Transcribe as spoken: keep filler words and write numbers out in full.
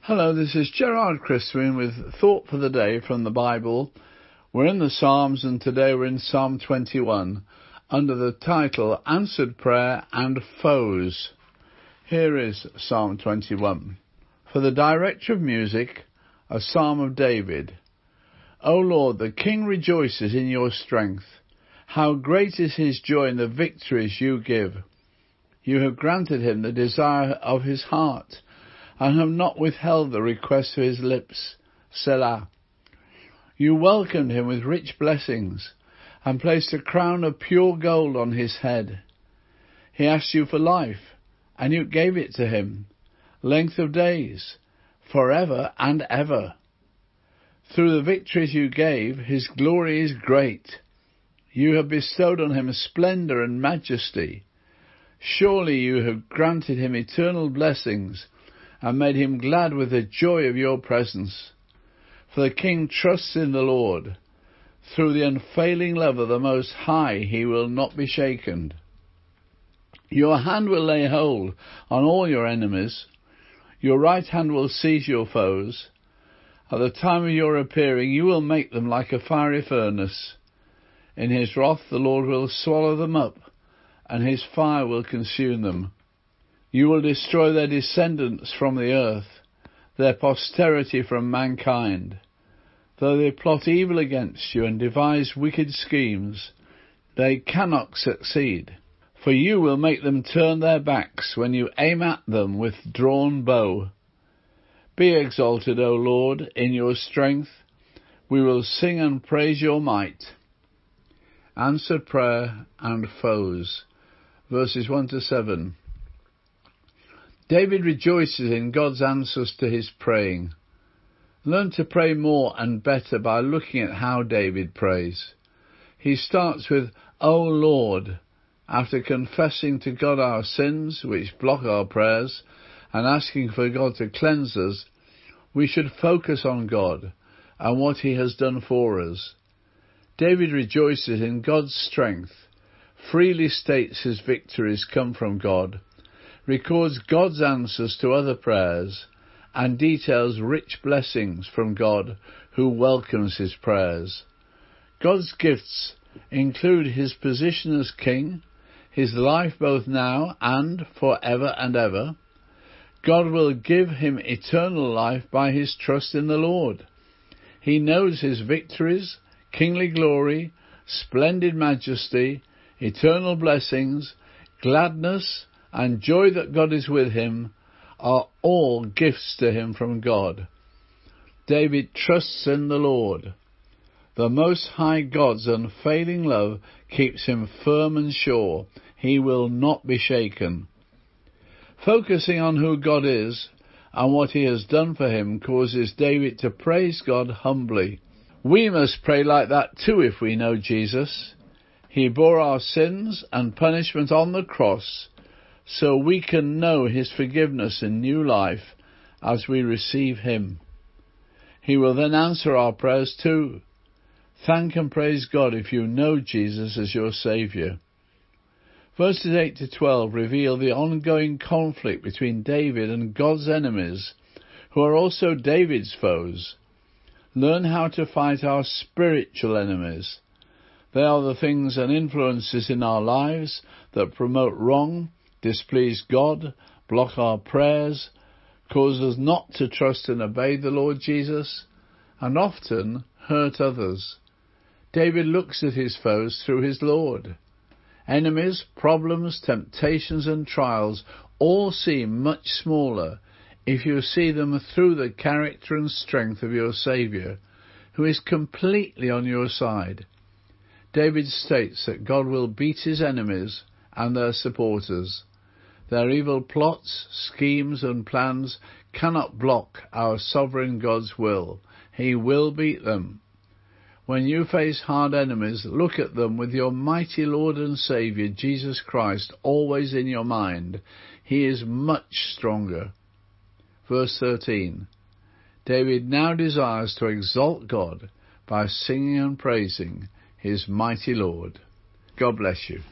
Hello, this is Gerard Christwin with Thought for the Day from the Bible. We're in the Psalms, and today we're in Psalm twenty-one under the title Answered Prayer and Foes. Here is Psalm twenty-one. For the director of music, a psalm of David. O Lord, the King rejoices in your strength. How great is his joy in the victories you give. You have granted him the desire of his heart, and have not withheld the request of his lips. Selah. You welcomed him with rich blessings, and placed a crown of pure gold on his head. He asked you for life, and you gave it to him, length of days, forever and ever. Through the victories you gave, his glory is great. You have bestowed on him splendour and majesty. Surely you have granted him eternal blessings, and made him glad with the joy of your presence. For the King trusts in the Lord. Through the unfailing love of the Most High he will not be shaken. Your hand will lay hold on all your enemies. Your right hand will seize your foes. At the time of your appearing you will make them like a fiery furnace. In his wrath the Lord will swallow them up, and his fire will consume them. You will destroy their descendants from the earth, their posterity from mankind. Though they plot evil against you and devise wicked schemes, they cannot succeed. For you will make them turn their backs when you aim at them with drawn bow. Be exalted, O Lord, in your strength. We will sing and praise your might. Answered prayer and foes. Verses one to seven. David rejoices in God's answers to his praying. Learn to pray more and better by looking at how David prays. He starts with, O Lord, after confessing to God our sins, which block our prayers, and asking for God to cleanse us. We should focus on God and what he has done for us. David rejoices in God's strength, freely states his victories come from God, records God's answers to other prayers, and details rich blessings from God who welcomes his prayers. God's gifts include his position as king, his life both now and forever and ever. God will give him eternal life by his trust in the Lord. He knows his victories, kingly glory, splendid majesty, eternal blessings, gladness, and joy that God is with him are all gifts to him from God. David trusts in the Lord. The Most High God's unfailing love keeps him firm and sure. He will not be shaken. Focusing on who God is and what he has done for him causes David to praise God humbly. We must pray like that too if we know Jesus. He bore our sins and punishment on the cross, so we can know his forgiveness and new life as we receive him. He will then answer our prayers too. Thank and praise God if you know Jesus as your Saviour. Verses eight to twelve reveal the ongoing conflict between David and God's enemies, who are also David's foes. Learn how to fight our spiritual enemies. They are the things and influences in our lives that promote wrong, displease God, block our prayers, cause us not to trust and obey the Lord Jesus, and often hurt others. David looks at his foes through his Lord. Enemies, problems, temptations and trials all seem much smaller if you see them through the character and strength of your Saviour, who is completely on your side. David states that God will beat his enemies and their supporters. Their evil plots, schemes and plans cannot block our sovereign God's will. He will beat them. When you face hard enemies, look at them with your mighty Lord and Saviour, Jesus Christ, always in your mind. He is much stronger. Verse thirteen. David now desires to exalt God by singing and praising his mighty Lord. God bless you.